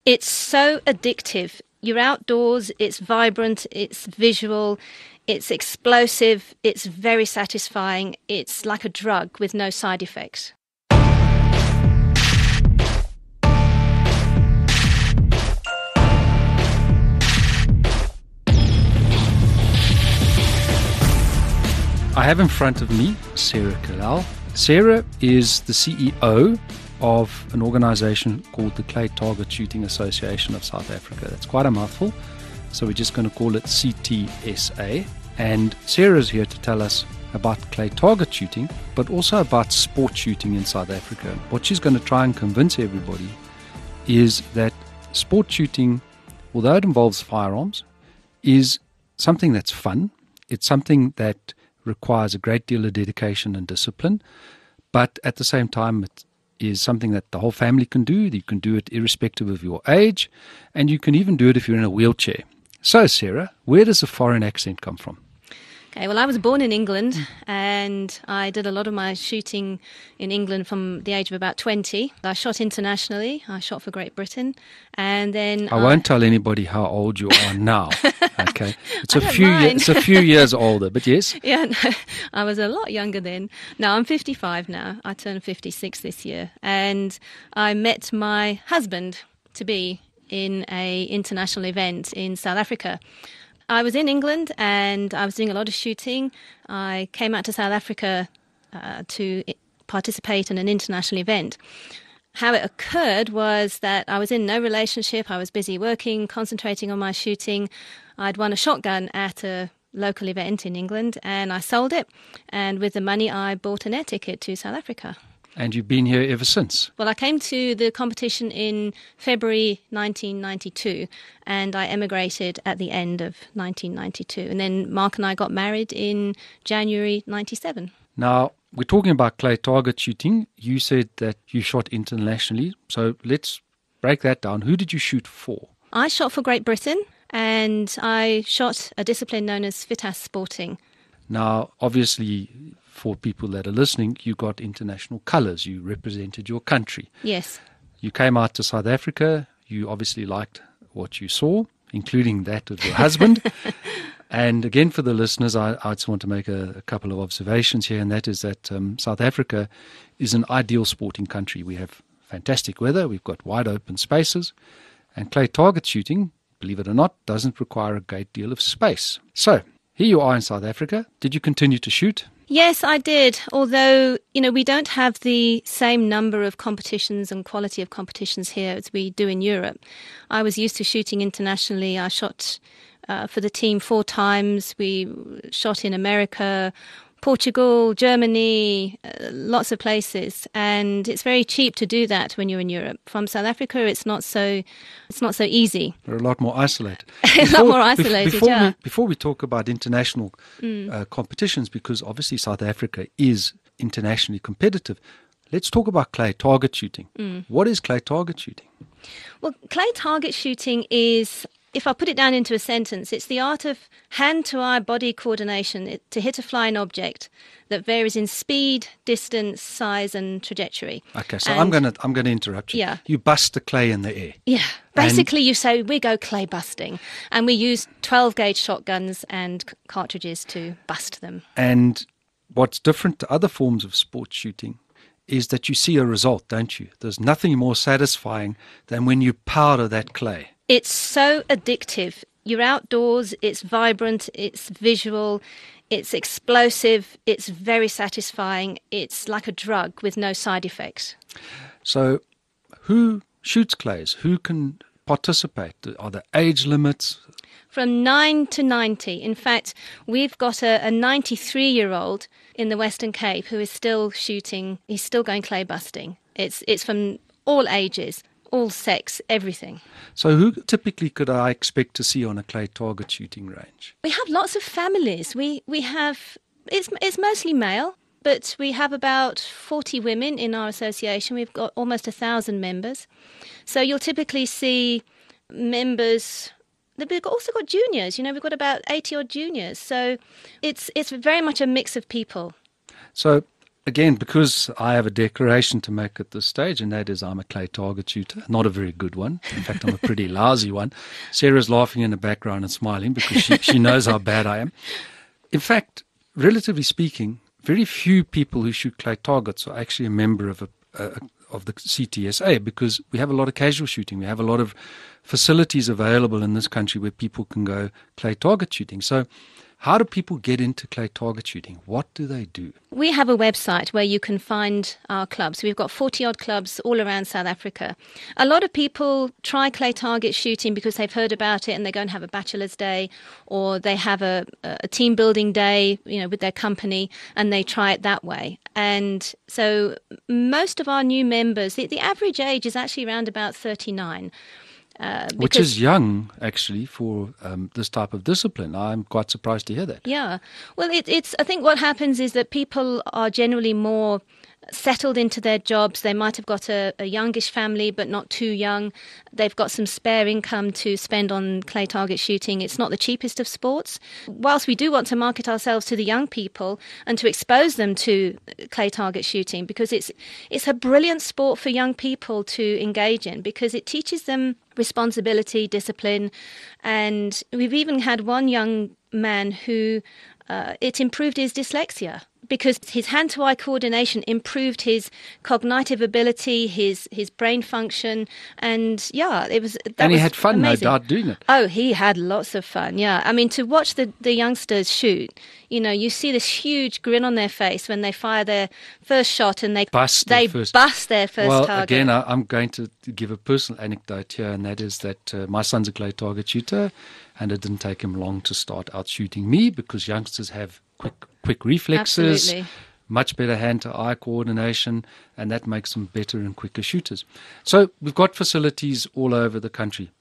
It's so addictive. You're outdoors, it's vibrant, it's visual, it's explosive, it's very satisfying. It's like a drug with no side effects. I have in front of me Sarah Kalal. Sarah is the CEO of an organisation called the Clay Target Shooting Association of South Africa. That's quite a mouthful, so we're just going to call it CTSA. And Sarah's here to tell us about clay target shooting, but also about sport shooting in South Africa. What she's going to try and convince everybody is that sport shooting, although it involves firearms, is something that's fun. It's something that requires a great deal of dedication and discipline, but at the same time it is something that the whole family can do. You can do it irrespective of your age, and you can even do it if you're in a wheelchair. So Sarah, where does the foreign accent come from? Okay, well, I was born in England and I did a lot of my shooting in England from the age of about 20. I shot internationally. I shot for Great Britain. And then I won't tell anybody how old you are now. Okay. It's It's a few years older, but yes. Yeah, no, I was a lot younger then. No, I'm 55 now. I turned 56 this year. And I met my husband-to-be in an international event in South Africa. I was in England and I was doing a lot of shooting. I came out to South Africa to participate in an international event. How it occurred was that I was in no relationship. I was busy working, concentrating on my shooting. I'd won a shotgun at a local event in England and I sold it. And with the money, I bought an air ticket to South Africa. And you've been here ever since? Well, I came to the competition in February 1992 and I emigrated at the end of 1992. And then Mark and I got married in January 97. Now, we're talking about clay target shooting. You said that you shot internationally. So let's break that down. Who did you shoot for? I shot for Great Britain and I shot a discipline known as FITAS Sporting. Now, obviously, for people that are listening, you got international colours. You represented your country. Yes. You came out to South Africa. You obviously liked what you saw, including that of your husband. And again, for the listeners, I just want to make a couple of observations here, and that is that South Africa is an ideal sporting country. We have fantastic weather. We've got wide open spaces. And clay target shooting, believe it or not, doesn't require a great deal of space. So, here you are in South Africa. Did you continue to shoot? Yes, I did. Although, we don't have the same number of competitions and quality of competitions here as we do in Europe. I was used to shooting internationally. I shot for the team 4 times. We shot in America, Portugal, Germany, lots of places. And it's very cheap to do that when you're in Europe. From South Africa, it's not so easy. We're a lot more isolated. A lot more isolated, yeah. Before we talk about international competitions, because obviously South Africa is internationally competitive, let's talk about clay target shooting. What is clay target shooting? Well, clay target shooting is, if I put it down into a sentence, it's the art of hand-to-eye body coordination to hit a flying object that varies in speed, distance, size and trajectory. Okay, so I'm going to interrupt you. Yeah. You bust the clay in the air. Yeah. Basically, you say, we go clay busting. And we use 12-gauge shotguns and cartridges to bust them. And what's different to other forms of sports shooting is that you see a result, don't you? There's nothing more satisfying than when you powder that clay. It's so addictive. You're outdoors, it's vibrant, it's visual, it's explosive, it's very satisfying. It's like a drug with no side effects. So who shoots clays? Who can participate? Are there age limits? From 9 to 90. In fact, we've got a 93-year-old in the Western Cape who is still shooting. He's still going clay busting. It's from all ages. All sex, everything. So who typically could I expect to see on a clay target shooting range? We have lots of families. We have, it's mostly male, but we have about 40 women in our association. We've got almost 1,000 members. So you'll typically see members. We've also got juniors. We've got about 80 odd juniors. So it's very much a mix of people. So again, because I have a declaration to make at this stage, and that is I'm a clay target shooter, not a very good one. In fact, I'm a pretty lousy one. Sarah's laughing in the background and smiling because she knows how bad I am. In fact, relatively speaking, very few people who shoot clay targets are actually a member of the CTSA, because we have a lot of casual shooting. We have a lot of facilities available in this country where people can go clay target shooting. So how do people get into clay target shooting? What do they do? We have a website where you can find our clubs. We've got 40-odd clubs all around South Africa. A lot of people try clay target shooting because they've heard about it and they go and have a bachelor's day, or they have a team building day, with their company, and they try it that way. And so most of our new members, the average age is actually around about 39. Which is young, actually, for this type of discipline. I'm quite surprised to hear that. Yeah. Well, I think what happens is that people are generally more settled into their jobs. They might have got a youngish family, but not too young. They've got some spare income to spend on clay target shooting. It's not the cheapest of sports. Whilst we do want to market ourselves to the young people and to expose them to clay target shooting, because it's a brilliant sport for young people to engage in, because it teaches them responsibility, discipline. And we've even had one young man who it improved his dyslexia, because his hand-to-eye coordination improved his cognitive ability, his brain function, and he had fun, amazing. No doubt, doing it. Oh, he had lots of fun, yeah. I mean, to watch the youngsters shoot, you see this huge grin on their face when they fire their first shot and they bust their first target. Well, again, I'm going to give a personal anecdote here, and that is that my son's a clay target shooter, and it didn't take him long to start out shooting me, because youngsters have quick reflexes, Absolutely. much better hand-to-eye coordination, and that makes them better and quicker shooters. So we've got facilities all over the country.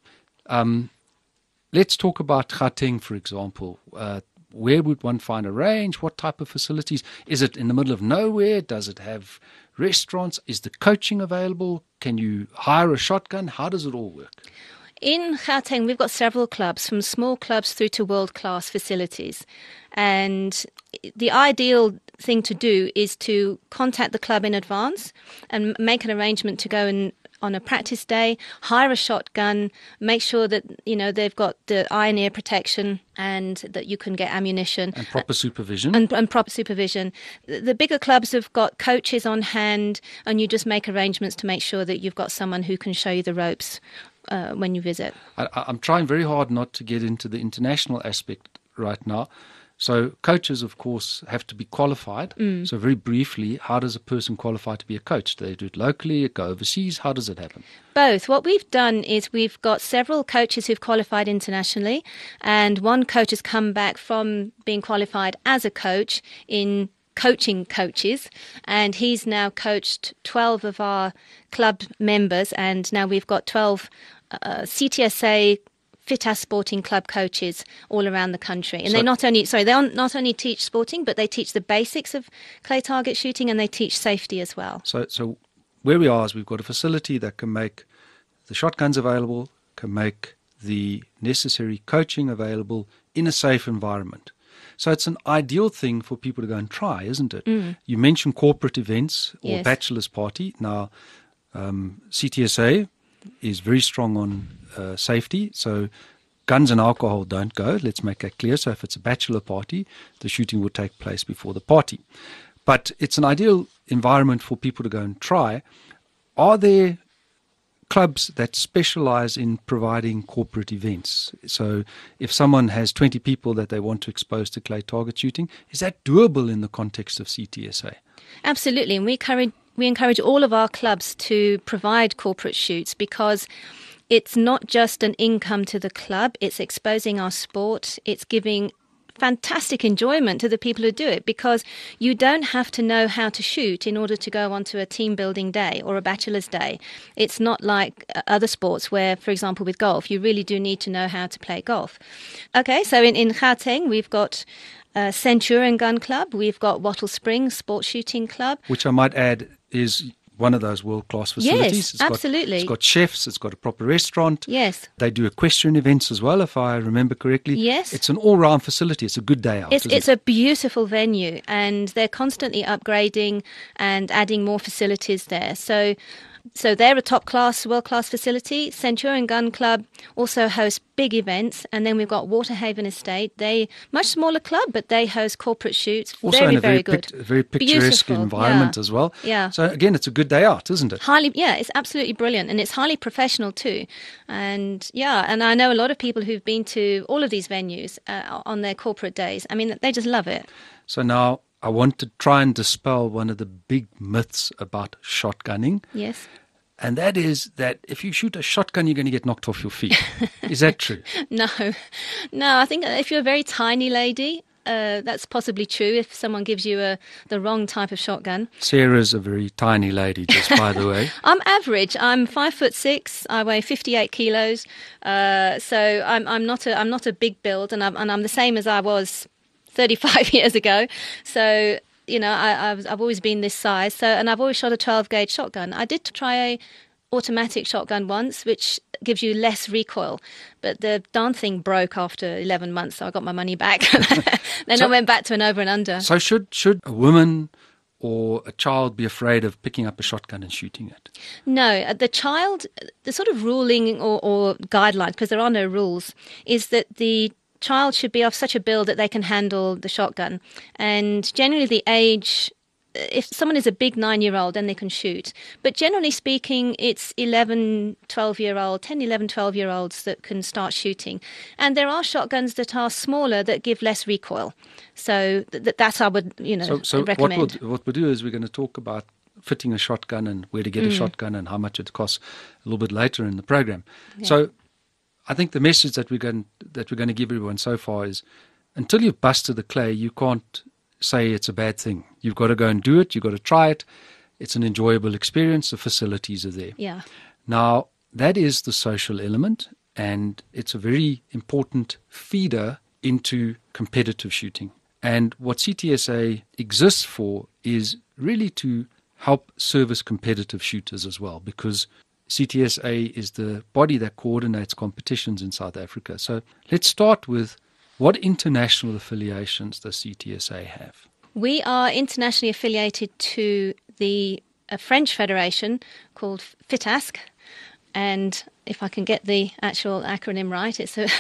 Let's talk about Gauteng, for example. Where would one find a range? What type of facilities? Is it in the middle of nowhere? Does it have restaurants? Is the coaching available? Can you hire a shotgun? How does it all work? In Gauteng, we've got several clubs, from small clubs through to world-class facilities. And the ideal thing to do is to contact the club in advance and make an arrangement to go on a practice day, hire a shotgun, make sure that they've got the eye and ear protection and that you can get ammunition. And proper supervision. And proper supervision. The bigger clubs have got coaches on hand, and you just make arrangements to make sure that you've got someone who can show you the ropes when you visit. I'm trying very hard not to get into the international aspect right now. So coaches, of course, have to be qualified. So very briefly, how does a person qualify to be a coach? Do they do it locally, go overseas? How does it happen? Both. What we've done is we've got several coaches who've qualified internationally, and one coach has come back from being qualified as a coach in coaching coaches, and he's now coached 12 of our club members, and now we've got 12 CTSA FITAS Sporting Club coaches all around the country. And they not only teach sporting, but they teach the basics of clay target shooting, and they teach safety as well. So where we are is we've got a facility that can make the shotguns available, can make the necessary coaching available in a safe environment. So it's an ideal thing for people to go and try, isn't it? You mentioned corporate events or Yes. bachelor's party. Now, CTSA is very strong on safety, so guns and alcohol don't go. Let's make that clear. So if it's a bachelor party, the shooting will take place before the party. But it's an ideal environment for people to go and try. Are there clubs that specialize in providing corporate events? So if someone has 20 people that they want to expose to clay target shooting, is that doable in the context of CTSA? Absolutely, and we encourage all of our clubs to provide corporate shoots, because it's not just an income to the club, it's exposing our sport, it's giving fantastic enjoyment to the people who do it, because you don't have to know how to shoot in order to go onto a team building day or a bachelor's day. It's not like other sports where, for example, with golf, you really do need to know how to play golf. Okay, so in Gauteng, we've got Centurion Gun Club, we've got Wattle Springs Sports Shooting Club. Which I might add is one of those world-class facilities. Yes, absolutely. It's got chefs, it's got a proper restaurant. Yes. They do equestrian events as well, if I remember correctly. Yes. It's an all-round facility. It's a good day out. It's a beautiful venue, and they're constantly upgrading and adding more facilities there. So they're a top-class, world-class facility. Centurion Gun Club also hosts big events, and then we've got Waterhaven Estate. They much smaller club, but they host corporate shoots. Also in a very good, very picturesque beautiful environment as well. Yeah. So again, it's a good day out, isn't it? It's absolutely brilliant, and it's highly professional too. And and I know a lot of people who've been to all of these venues on their corporate days. I mean, they just love it. So now I want to try and dispel one of the big myths about shotgunning. Yes. And that is that if you shoot a shotgun, you're going to get knocked off your feet. Is that true? No. I think if you're a very tiny lady, that's possibly true if someone gives you the wrong type of shotgun. Sarah's a very tiny lady, just by the way. I'm average. I'm 5'6". I weigh 58 kilos. So I'm not a big build, and I'm the same as I was 35 years ago. So I've always been this size. So, and I've always shot a 12-gauge shotgun. I did try a automatic shotgun once, which gives you less recoil, but the darn thing broke after 11 months, so I got my money back. Then I went back to an over and under. So should a woman or a child be afraid of picking up a shotgun and shooting it? No, the sort of ruling or guidelines, because there are no rules, is that the child should be of such a build that they can handle the shotgun. And generally the age, if someone is a big 9-year-old, then they can shoot. But generally speaking, it's 10, 11, 12-year-olds that can start shooting. And there are shotguns that are smaller that give less recoil. So that's I would, recommend. What we'll do is we're going to talk about fitting a shotgun and where to get a shotgun and how much it costs a little bit later in the program. Yeah. So I think the message that we're going to give everyone so far is, until you've busted the clay, you can't say it's a bad thing. You've got to go and do it. You've got to try it. It's an enjoyable experience. The facilities are there. Yeah. Now, that is the social element, and it's a very important feeder into competitive shooting. And what CTSA exists for is really to help service competitive shooters as well, because CTSA is the body that coordinates competitions in South Africa. So let's start with, what international affiliations does CTSA have? We are internationally affiliated to a French federation called FITASC, and if I can get the actual acronym right, it's the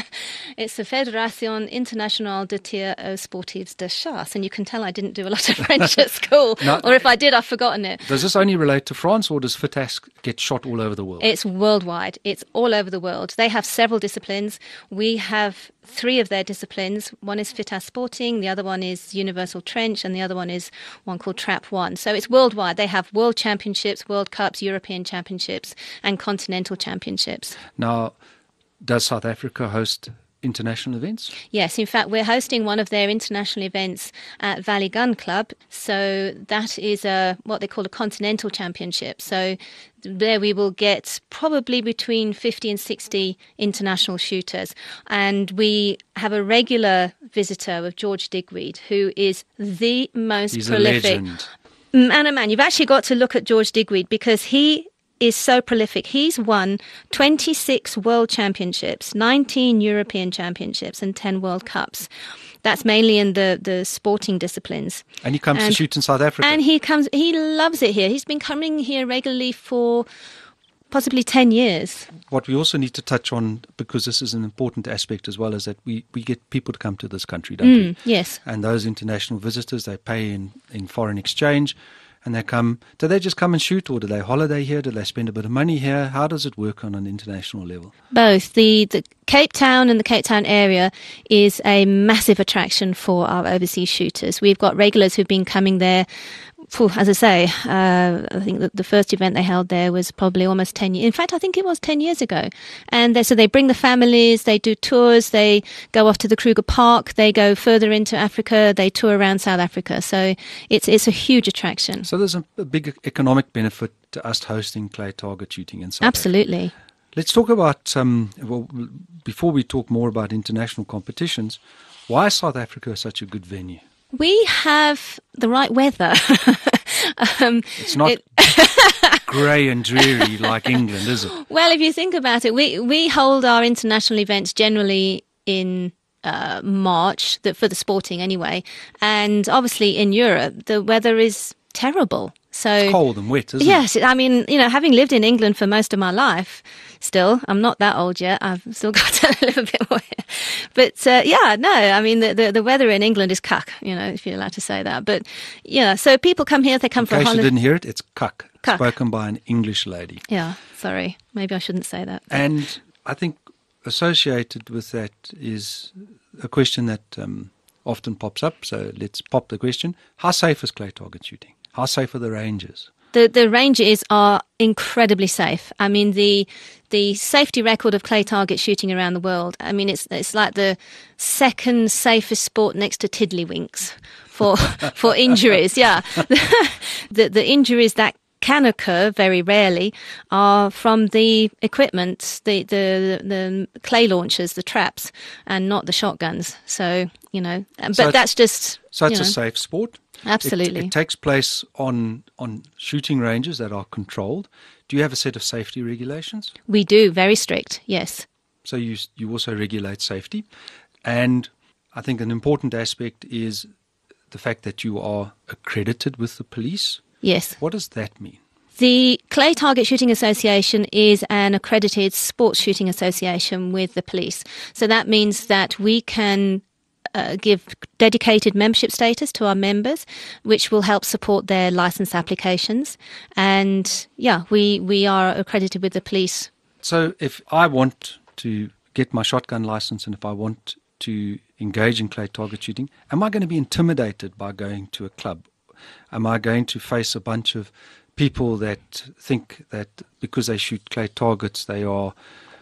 Fédération Internationale de Tir aux Sportifs de Chasse. And you can tell I didn't do a lot of French at school, or if I did, I've forgotten it. Does this only relate to France, or does FITASC get shot all over the world? It's worldwide. It's all over the world. They have several disciplines. We have 3 of their disciplines. One is FITASC Sporting, the other one is Universal Trench, and the other one is one called Trap One. So it's worldwide. They have world championships, World Cups, European championships, and continental championships. Now, does South Africa host international events? Yes, in fact, we're hosting one of their international events at Valley Gun Club. So that is what they call a continental championship. So there we will get probably between 50 and 60 international shooters. And we have a regular visitor with George Digweed, who is the most prolific. He's a legend. Man, you've actually got to look at George Digweed, because he is so prolific. He's won 26 world championships, 19 European championships, and 10 World Cups. That's mainly in the sporting disciplines. And he comes to shoot in South Africa. And he loves it here. He's been coming here regularly for possibly 10 years. What we also need to touch on, because this is an important aspect as well, is that we get people to come to this country, don't we? Yes. And those international visitors, they pay in foreign exchange. And they come, do they just come and shoot, or do they holiday here? Do they spend a bit of money here? How does it work on an international level? Both. The Cape Town and the Cape Town area is a massive attraction for our overseas shooters. We've got regulars who've been coming there. As I say, I think that the first event they held there was probably almost 10 years. In fact, I think it was 10 years ago. And so they bring the families, they do tours, they go off to the Kruger Park, they go further into Africa, they tour around South Africa. So it's a huge attraction. So there's a big economic benefit to us hosting clay target shooting in South Absolutely. Africa. Let's talk about, before we talk more about international competitions, why is South Africa such a good venue? We have the right weather. It's not grey and dreary like England, is it? Well, if you think about it, we hold our international events generally in March, for the sporting anyway. And obviously in Europe, the weather is terrible. So it's cold and wet, isn't it? Yes, I mean, having lived in England for most of my life, still, I'm not that old yet. I've still got a little bit more. But I mean, the weather in England is cuck, if you're allowed to say that. But so people come here, they come for a holiday. In case you didn't hear it, it's cuck, spoken by an English lady. Yeah, sorry, maybe I shouldn't say that. But. And I think associated with that is a question that often pops up. So let's pop the question: how safe is clay target shooting? How safe are the ranges? The ranges are incredibly safe. I mean, the safety record of clay target shooting around the world, I mean, it's like the second safest sport next to tiddlywinks for injuries. Yeah. The injuries that can occur very rarely are from the equipment, the clay launchers, the traps, and not the shotguns. So, that's just... So it's a safe sport? Absolutely. It takes place on shooting ranges that are controlled. Do you have a set of safety regulations? We do, very strict, yes. So you also regulate safety. And I think an important aspect is the fact that you are accredited with the police. Yes. What does that mean? The Clay Target Shooting Association is an accredited sports shooting association with the police. So that means that we can give dedicated membership status to our members, which will help support their license applications. And we are accredited with the police. So if I want to get my shotgun license and if I want to engage in clay target shooting, am I going to be intimidated by going to a club? Am I going to face a bunch of people that think that because they shoot clay targets, they are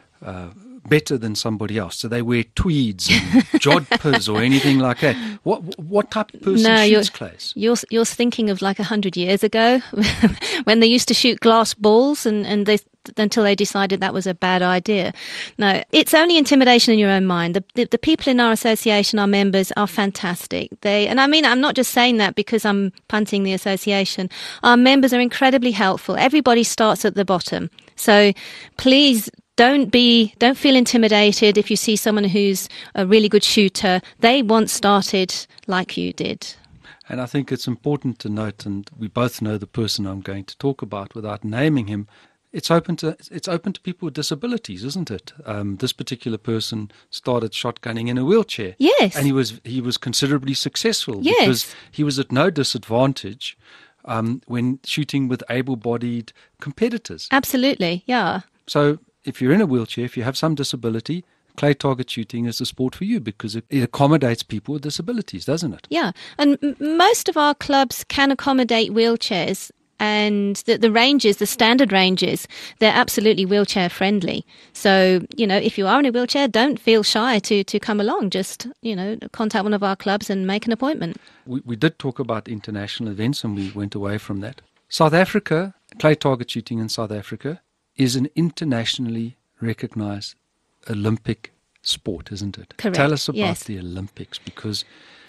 better than somebody else? So they wear tweeds and jodhpurs or anything like that. What type of person shoots clays? You're thinking of like 100 years ago when they used to shoot glass balls and until they decided that was a bad idea. No, it's only intimidation in your own mind. The people in our association, our members, are fantastic. I'm not just saying that because I'm punting the association. Our members are incredibly helpful. Everybody starts at the bottom. So please don't feel intimidated if you see someone who's a really good shooter. They once started like you did. And I think it's important to note, and we both know the person I'm going to talk about without naming him, it's open to people with disabilities, isn't it? This particular person started shotgunning in a wheelchair. Yes. And he was considerably successful. Yes. Because he was at no disadvantage when shooting with able-bodied competitors. Absolutely, yeah. So if you're in a wheelchair, if you have some disability, clay target shooting is a sport for you because it accommodates people with disabilities, doesn't it? Yeah, and most of our clubs can accommodate wheelchairs, and the ranges, the standard ranges, they're absolutely wheelchair friendly. So, if you are in a wheelchair, don't feel shy to come along. Just, contact one of our clubs and make an appointment. We did talk about international events and we went away from that. South Africa, clay target shooting in South Africa is an internationally recognized Olympic sport, isn't it? Correct. Tell us about the Olympics, because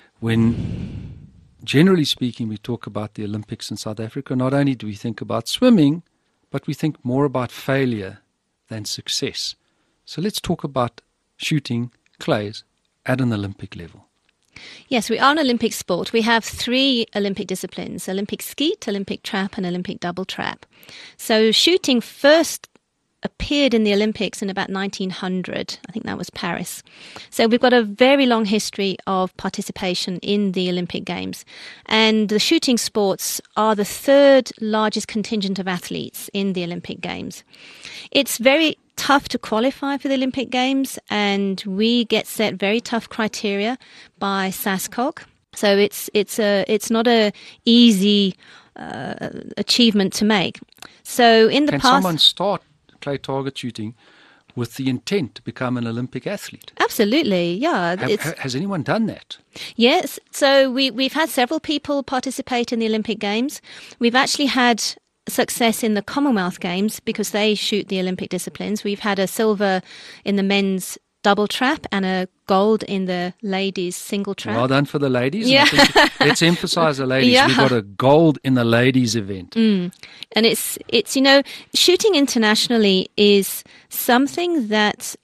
when, generally speaking, we talk about the Olympics in South Africa, not only do we think about swimming, but we think more about failure than success. So let's talk about shooting clays at an Olympic level. Yes, we are an Olympic sport. We have 3 Olympic disciplines: Olympic skeet, Olympic trap, and Olympic double trap. So shooting first appeared in the Olympics in about 1900. I think that was Paris. So we've got a very long history of participation in the Olympic Games. And the shooting sports are the 3rd largest contingent of athletes in the Olympic Games. It's very tough to qualify for the Olympic Games, and we get set very tough criteria by SASCOG. So it's not a easy achievement to make. So in the past, can someone start clay target shooting with the intent to become an Olympic athlete? Absolutely, yeah. Has anyone done that? Yes. So we've had several people participate in the Olympic Games. We've actually had success in the Commonwealth Games because they shoot the Olympic disciplines. We've had a silver in the men's double trap and a gold in the ladies single trap. Well done for the ladies. Yeah. Let's emphasize the ladies. Yeah. We got a gold in the ladies event. And it's shooting internationally is something that,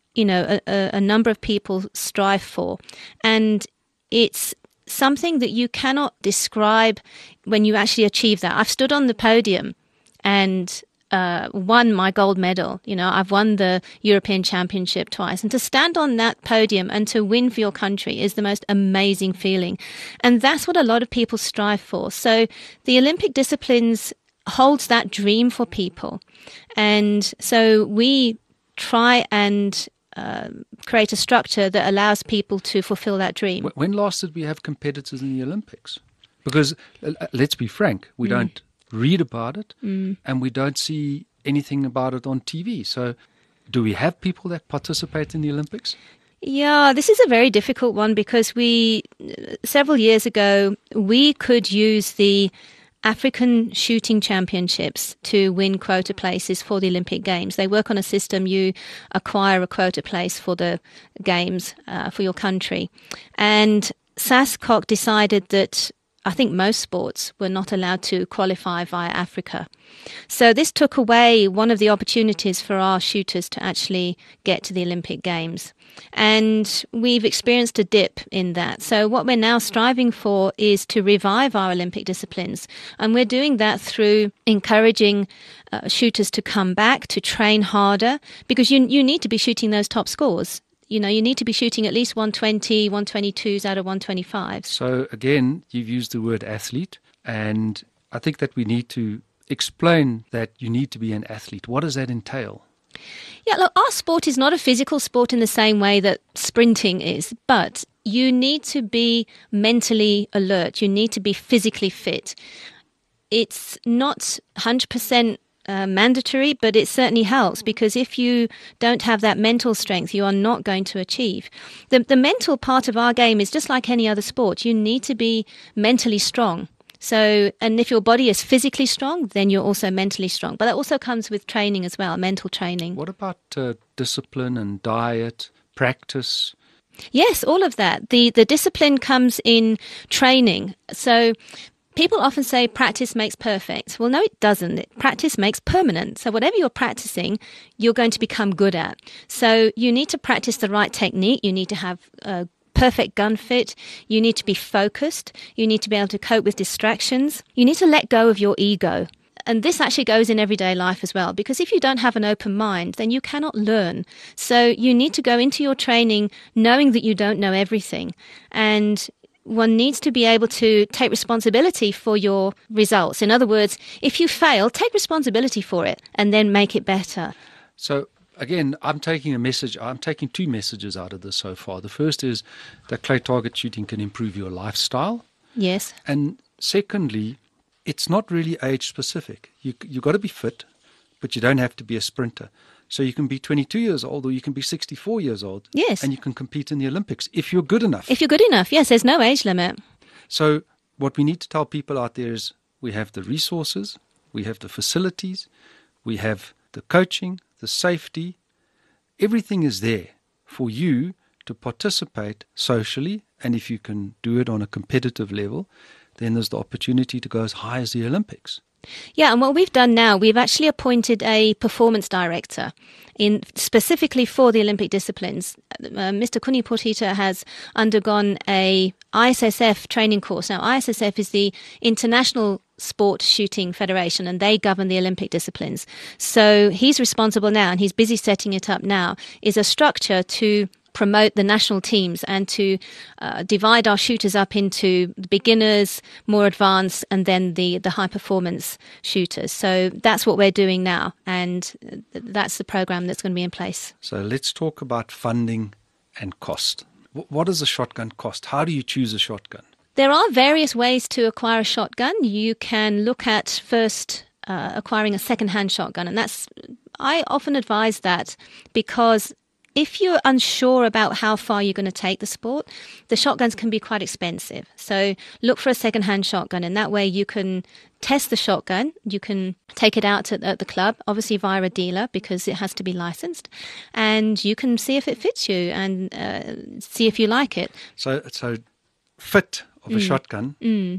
a number of people strive for. And it's something that you cannot describe when you actually achieve that. I've stood on the podium and won my gold medal. I've won the European Championship twice. And to stand on that podium and to win for your country is the most amazing feeling. And that's what a lot of people strive for. So the Olympic disciplines holds that dream for people. And so we try and create a structure that allows people to fulfill that dream. When last did we have competitors in the Olympics? Because let's be frank, we don't read about it and we don't see anything about it on TV. So do we have people that participate in the Olympics? Yeah, this is a very difficult one because several years ago, we could use the African Shooting Championships to win quota places for the Olympic Games. They work on a system. You acquire a quota place for the Games for your country. And SASCOC decided that I think most sports were not allowed to qualify via Africa. So this took away one of the opportunities for our shooters to actually get to the Olympic Games. And we've experienced a dip in that. So what we're now striving for is to revive our Olympic disciplines. And we're doing that through encouraging shooters to come back, to train harder, because you need to be shooting those top scores. You need to be shooting at least 120, 122s out of 125. So again, you've used the word athlete, and I think that we need to explain that you need to be an athlete. What does that entail? Yeah, look, our sport is not a physical sport in the same way that sprinting is, but you need to be mentally alert. You need to be physically fit. It's not 100% mandatory, but it certainly helps, because if you don't have that mental strength, you are not going to achieve. The mental part of our game is just like any other sport. You need to be mentally strong. So, and if your body is physically strong, then you're also mentally strong. But that also comes with training as well, mental training. What about discipline and diet, practice? Yes, all of that. The discipline comes in training. So people often say practice makes perfect. Well, no, it doesn't. Practice makes permanent. So whatever you're practicing, you're going to become good at. So you need to practice the right technique. You need to have perfect gun fit. You need to be focused. You need to be able to cope with distractions. You need to let go of your ego. And this actually goes in everyday life as well, because if you don't have an open mind, then you cannot learn. So you need to go into your training knowing that you don't know everything. And one needs to be able to take responsibility for your results. In other words, if you fail, take responsibility for it and then make it better. So again, I'm taking two messages out of this so far. The first is that clay target shooting can improve your lifestyle. Yes. And secondly, it's not really age specific. You've got to be fit, but you don't have to be a sprinter. So you can be 22 years old or you can be 64 years old. Yes. And you can compete in the Olympics if you're good enough. If you're good enough, yes, there's no age limit. So what we need to tell people out there is we have the resources, we have the facilities, we have the coaching, the safety. Everything is there for you to participate socially, and if you can do it on a competitive level, then there's the opportunity to go as high as the Olympics. Yeah, and what we've done now, we've actually appointed a performance director specifically for the Olympic disciplines. Mr. Kuni Potita has undergone a ISSF training course. Now, ISSF is the International Sport Shooting Federation, and they govern the Olympic disciplines. So he's responsible now, and he's busy setting it up now, is a structure to promote the national teams and to divide our shooters up into beginners, more advanced, and then the high performance shooters. So that's what we're doing now, and that's the program that's going to be in place. So let's talk about funding and cost. What does a shotgun cost? How do you choose a shotgun? There are various ways to acquire a shotgun. You can look at first acquiring a second-hand shotgun, and I often advise that because if you're unsure about how far you're going to take the sport, the shotguns can be quite expensive. So look for a second-hand shotgun, and that way you can test the shotgun. You can take it out at the club, obviously via a dealer because it has to be licensed, and you can see if it fits you and see if you like it. So fit of a shotgun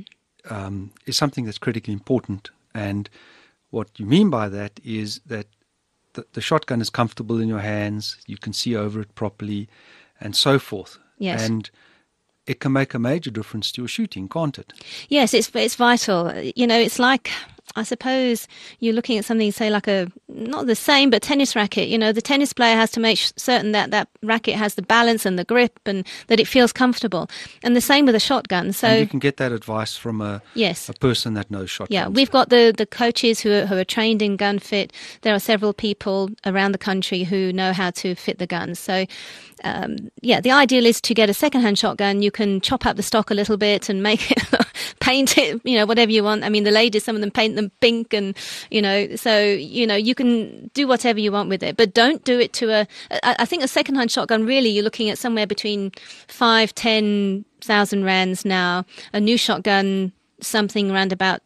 is something that's critically important. And what you mean by that is that the shotgun is comfortable in your hands, you can see over it properly, and so forth. Yes. And it can make a major difference to your shooting, can't it? Yes, it's vital. You know, it's like, I suppose you're looking at something, say, like not the same, but tennis racket. You know, the tennis player has to make certain that that racket has the balance and the grip and that it feels comfortable. And the same with a shotgun. So and you can get that advice from a person that knows shotguns. Yeah, we've got the coaches who are trained in gun fit. There are several people around the country who know how to fit the guns. So the ideal is to get a second-hand shotgun. You can chop up the stock a little bit and make it, paint it, you know, whatever you want. I mean, the ladies, some of them paint them pink and, you know, so, you know, you can do whatever you want with it. But don't do it to I think a second-hand shotgun, really, you're looking at somewhere between 5,000-10,000 rands now. A new shotgun, something around about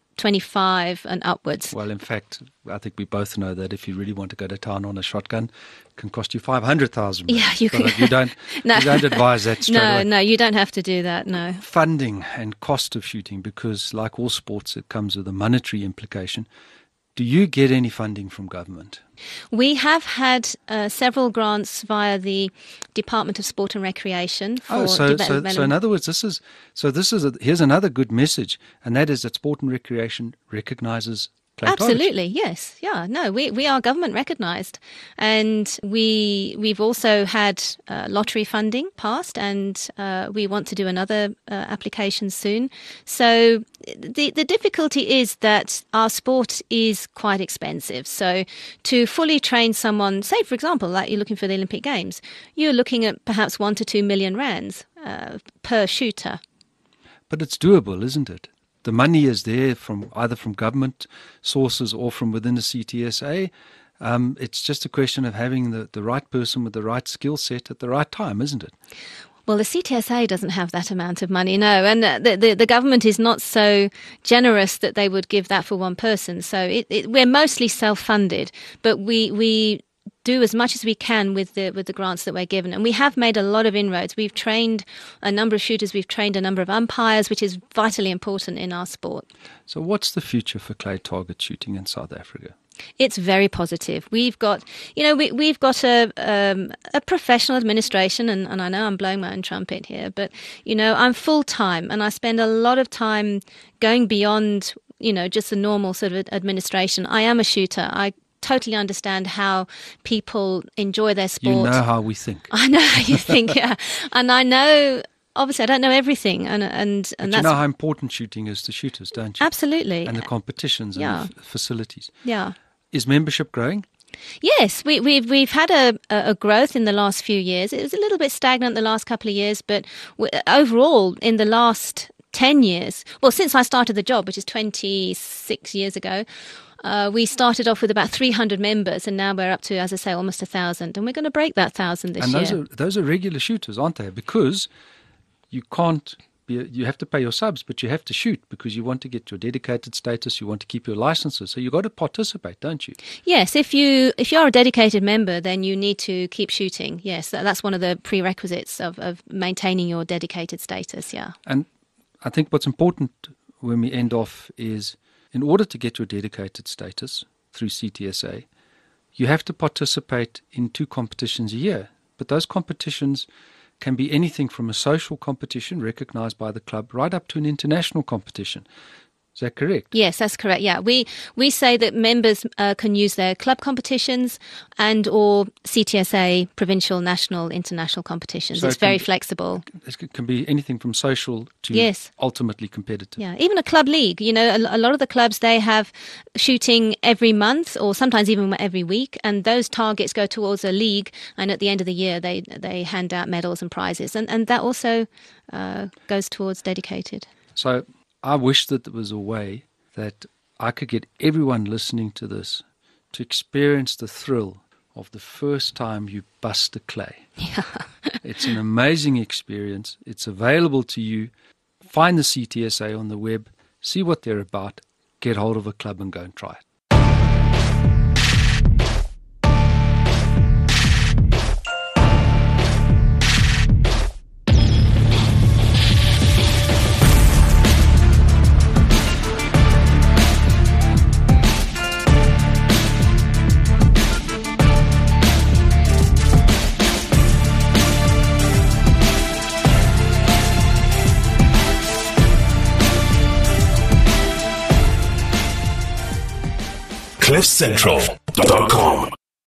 25 and upwards. Well, in fact, I think we both know that if you really want to go to town on a shotgun, it can cost you 500,000. Yeah, you can. You don't advise that straight away. No, you don't have to do that, no. Funding and cost of shooting, because like all sports, it comes with a monetary implication. Do you get any funding from government? We have had several grants via the Department of Sport and Recreation for development. So in other words, here's another good message, and that is that Sport and Recreation recognises Clay Target. Absolutely, yes. Yeah, no, we are government recognised. And we've also had lottery funding passed, and we want to do another application soon. So the difficulty is that our sport is quite expensive. So to fully train someone, say, for example, like you're looking for the Olympic Games, you're looking at perhaps 1 to 2 million rands per shooter. But it's doable, isn't it? The money is there either from government sources or from within the CTSA. It's just a question of having the right person with the right skill set at the right time, isn't it? Well, the CTSA doesn't have that amount of money, no. And the government is not so generous that they would give that for one person. So we're mostly self-funded, but we do as much as we can with the grants that we're given. And we have made a lot of inroads. We've trained a number of shooters. We've trained a number of umpires, which is vitally important in our sport. So what's the future for clay target shooting in South Africa? It's very positive. We've got, we've got a professional administration, and I know I'm blowing my own trumpet here, but, I'm full-time and I spend a lot of time going beyond, just the normal sort of administration. I am a shooter. I totally understand how people enjoy their sport. You know how we think. I know how you think, yeah. And I know, obviously, I don't know everything. And but you know how important shooting is to shooters, don't you? Absolutely. And the competitions and the facilities. Yeah. Is membership growing? Yes, we've had a growth in the last few years. It was a little bit stagnant the last couple of years, but overall, in the last 10 years, well, since I started the job, which is 26 years ago, we started off with about 300 members, and now we're up to, as I say, almost 1,000. And we're going to break that 1,000 this year. And those are regular shooters, aren't they? Because you can't you have to pay your subs, but you have to shoot because you want to get your dedicated status, you want to keep your licenses. So you've got to participate, don't you? Yes, if you're a dedicated member, then you need to keep shooting. Yes, that's one of the prerequisites of maintaining your dedicated status, yeah. And I think what's important when we end off is, in order to get your dedicated status through CTSA, you have to participate in 2 competitions a year. But those competitions can be anything from a social competition recognized by the club right up to an international competition. Is that correct? Yes, that's correct. Yeah, we say that members can use their club competitions and or CTSA provincial, national, international competitions. So it's very flexible. It can be anything from social to ultimately competitive. Yeah, even a club league. A lot of the clubs, they have shooting every month or sometimes even every week, and those targets go towards a league, and at the end of the year they hand out medals and prizes, and that also goes towards dedicated. So I wish that there was a way that I could get everyone listening to this to experience the thrill of the first time you bust a clay. Yeah. It's an amazing experience. It's available to you. Find the CTSA on the web, see what they're about, get hold of a club and go and try it. CliffCentral.com